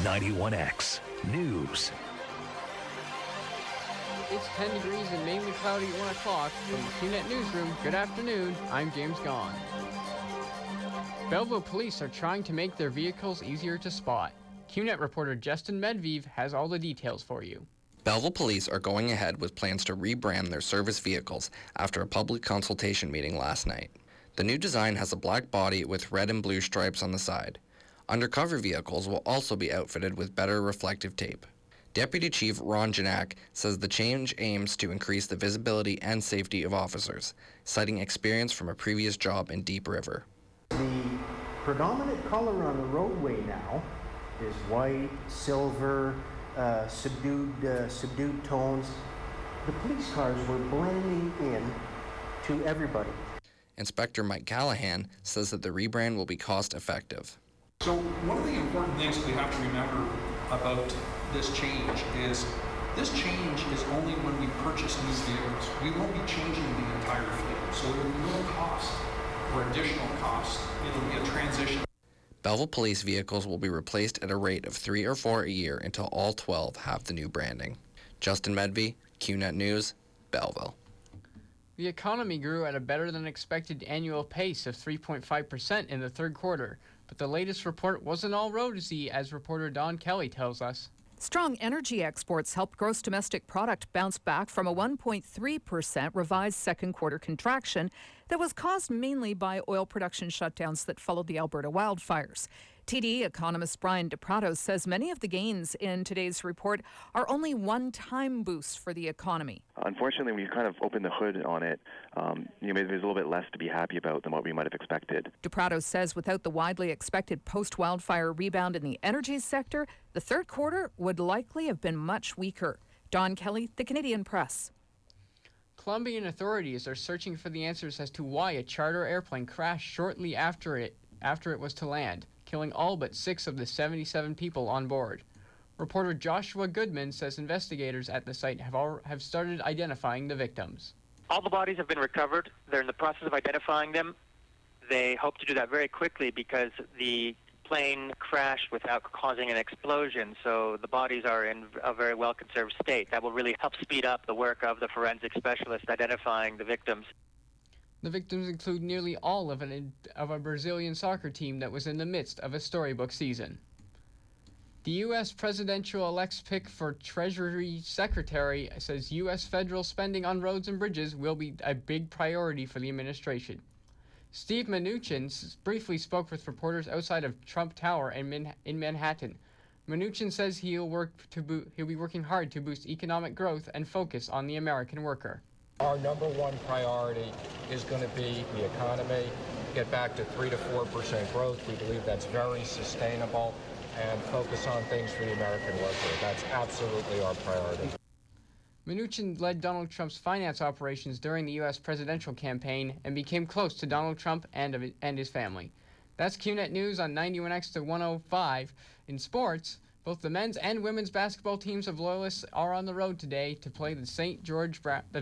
91X News. It's 10 degrees and mainly cloudy at 1 o'clock. From the CNET Newsroom, good afternoon, I'm James Gaughan. Belleville police are trying to make their vehicles easier to spot. CNET reporter Justin Medvedev has all the details for you. Belleville police are going ahead with plans to rebrand their service vehicles after a public consultation meeting last night. The new design has a black body with red and blue stripes on the side. Undercover vehicles will also be outfitted with better reflective tape. Deputy Chief Ron Janak says the change aims to increase the visibility and safety of officers, citing experience from a previous job in Deep River. The predominant color on the roadway now is white, silver, subdued tones. The police cars were blending in to everybody. Inspector Mike Callahan says that the rebrand will be cost-effective. So one of the important things we have to remember about this change is only when we purchase new vehicles. We won't be changing the entire fleet, so there will be no cost or additional cost. It'll be a transition. Belleville police vehicles will be replaced at a rate of 3 or 4 a year until all 12 have the new branding. Justin Medvey, CNET News, Belleville. The economy grew at a better-than-expected annual pace of 3.5% in the third quarter, but the latest report wasn't all rosy, as reporter Don Kelly tells us. Strong energy exports helped gross domestic product bounce back from a 1.3% revised second quarter contraction that was caused mainly by oil production shutdowns that followed the Alberta wildfires. TD economist Brian DePrato says many of the gains in today's report are only one-time boosts for the economy. Unfortunately, when you kind of open the hood on it, there's a little bit less to be happy about than what we might have expected. DePrato says without the widely expected post-wildfire rebound in the energy sector, the third quarter would likely have been much weaker. Don Kelly, The Canadian Press. Colombian authorities are searching for the answers as to why a charter airplane crashed shortly after it was to land, killing all but 6 of the 77 people on board. Reporter Joshua Goodman says investigators at the site have started identifying the victims. All the bodies have been recovered. They're in the process of identifying them. They hope to do that very quickly because the plane crashed without causing an explosion, so the bodies are in a very well-conserved state. That will really help speed up the work of the forensic specialist identifying the victims. The victims include nearly all of a Brazilian soccer team that was in the midst of a storybook season. The U.S. presidential-elect's pick for Treasury Secretary says U.S. federal spending on roads and bridges will be a big priority for the administration. Steve Mnuchin briefly spoke with reporters outside of Trump Tower in Manhattan. Mnuchin says he'll be working hard to boost economic growth and focus on the American worker. Our number one priority is going to be the economy, get back to 3 to 4% growth. We believe that's very sustainable, and focus on things for the American worker. That's absolutely our priority. Mnuchin led Donald Trump's finance operations during the U.S. presidential campaign and became close to Donald Trump and his family. That's CNET News on 91X to 105. In sports, both the men's and women's basketball teams of Loyalists are on the road today to play the George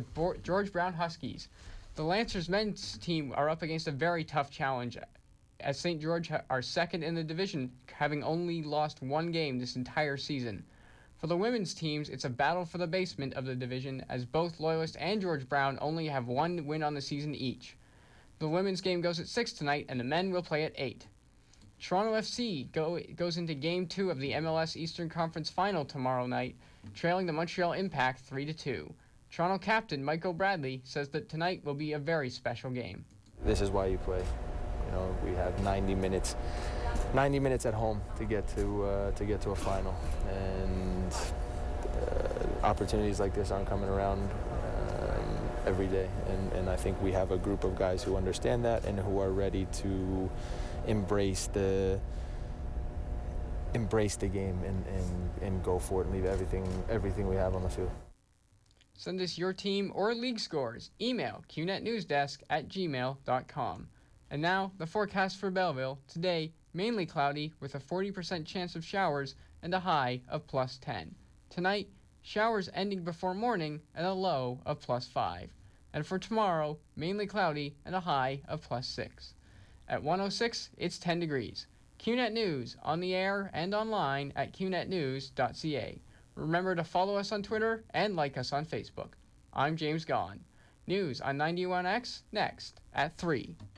Brown Huskies. The Lancers men's team are up against a very tough challenge, as St. George are second in the division, having only lost 1 game this entire season. For the women's teams, it's a battle for the basement of the division, as both Loyalist and George Brown only have 1 win on the season each. The women's game goes at 6 tonight, and the men will play at 8. Toronto FC goes into Game 2 of the MLS Eastern Conference Final tomorrow night, trailing the Montreal Impact 3-2. Toronto captain Michael Bradley says that tonight will be a very special game. This is why you play. We have 90 minutes at home to get to a final, and opportunities like this aren't coming around every day. And I think we have a group of guys who understand that and who are ready to embrace the game and go for it and leave everything we have on the field. Send us your team or league scores. Email qnetnewsdesk@gmail.com. And now, the forecast for Belleville. Today, mainly cloudy with a 40% chance of showers and a high of +10. Tonight, showers ending before morning and a low of +5. And for tomorrow, mainly cloudy and a high of +6. At 106, it's 10 degrees. QNet News, on the air and online at qnetnews.ca. Remember to follow us on Twitter and like us on Facebook. I'm James Gaughan. News on 91X next at 3.